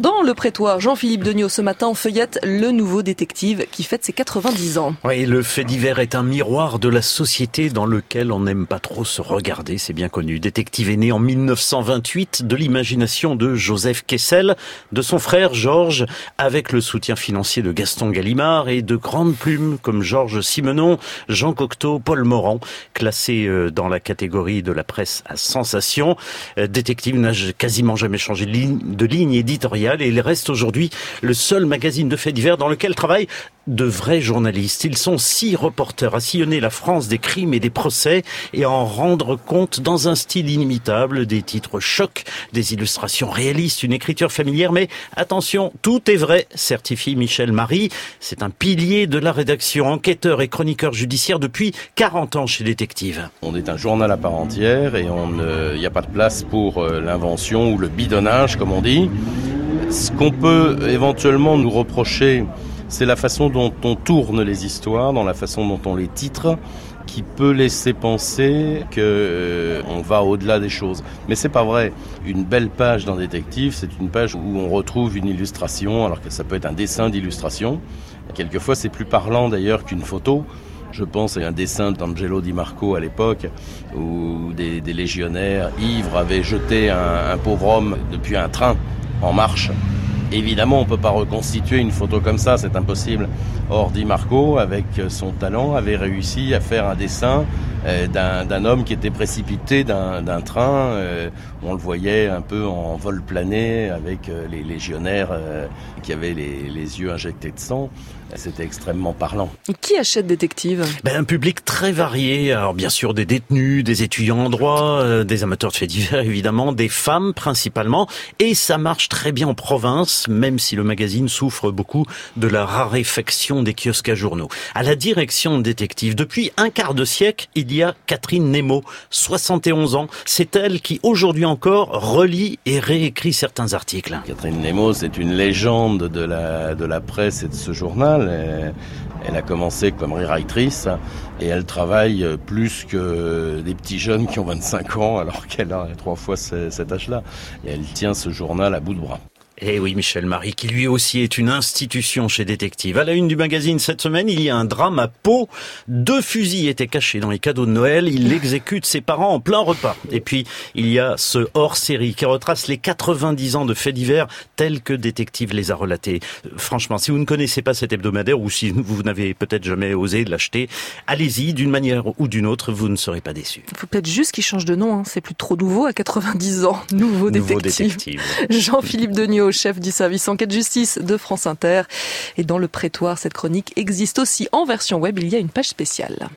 Dans le prétoire, Jean-Philippe Degnaud, ce matin, on feuillette Le Nouveau Détective qui fête ses 90 ans. Oui, le fait divers est un miroir de la société dans lequel on n'aime pas trop se regarder, c'est bien connu. Détective est né en 1928 de l'imagination de Joseph Kessel, de son frère Georges, avec le soutien financier de Gaston Gallimard et de grandes plumes comme Georges Simenon, Jean Cocteau, Paul Morand, classés dans la catégorie de la presse à sensation. Détective n'a quasiment jamais changé de ligne éditoriale et il reste aujourd'hui le seul magazine de faits divers dans lequel travaillent de vrais journalistes. Ils sont 6 reporters à sillonner la France des crimes et des procès et à en rendre compte dans un style inimitable, des titres chocs, des illustrations réalistes, une écriture familière. Mais attention, tout est vrai, certifie Michel Marie. C'est un pilier de la rédaction, enquêteur et chroniqueur judiciaire depuis 40 ans chez Détective. On est un journal à part entière et il n'y a pas de place pour l'invention ou le bidonnage, comme on dit. Ce qu'on peut éventuellement nous reprocher, c'est la façon dont on tourne les histoires, dans la façon dont on les titre, qui peut laisser penser qu'on va au-delà des choses. Mais c'est pas vrai. Une belle page d'un détective, c'est une page où on retrouve une illustration, alors que ça peut être un dessin d'illustration. Quelquefois, c'est plus parlant d'ailleurs qu'une photo. Je pense à un dessin d'Angelo Di Marco à l'époque, où des légionnaires ivres avaient jeté un pauvre homme depuis un train en marche. Évidemment, on ne peut pas reconstituer une photo comme ça, c'est impossible. Or, Di Marco, avec son talent, avait réussi à faire un dessin d'un homme qui était précipité d'un train. On le voyait un peu en vol plané avec les légionnaires qui avaient les yeux injectés de sang. C'était extrêmement parlant. Et qui achète Détective ? Un public très varié. Alors bien sûr des détenus, des étudiants en droit, des amateurs de faits divers évidemment, des femmes principalement. Et ça marche très bien en province, même si le magazine souffre beaucoup de la raréfaction des kiosques à journaux. À la direction de Détective, depuis un quart de siècle, il y a Catherine Nemo, 71 ans. C'est elle qui aujourd'hui encore relit et réécrit certains articles. Catherine Nemo, c'est une légende de la presse et de ce journal. Elle a commencé comme rewriter et elle travaille plus que des petits jeunes qui ont 25 ans alors qu'elle a 3 fois cet âge-là. Et elle tient ce journal à bout de bras. Eh oui, Michel Marie, qui lui aussi est une institution chez Détective. À la une du magazine cette semaine, il y a un drame à Pau. 2 fusils étaient cachés dans les cadeaux de Noël. Il exécute ses parents en plein repas. Et puis, il y a ce hors-série qui retrace les 90 ans de faits divers tels que Détective les a relatés. Franchement, si vous ne connaissez pas cet hebdomadaire ou si vous n'avez peut-être jamais osé l'acheter, allez-y, d'une manière ou d'une autre, vous ne serez pas déçus. Il faut peut-être juste qu'il change de nom, hein. C'est plus trop nouveau à 90 ans. Nouveau Détective. Jean-Philippe Degnaud, chef du service enquête justice de France Inter. Et dans le prétoire, cette chronique existe aussi en version web. Il y a une page spéciale.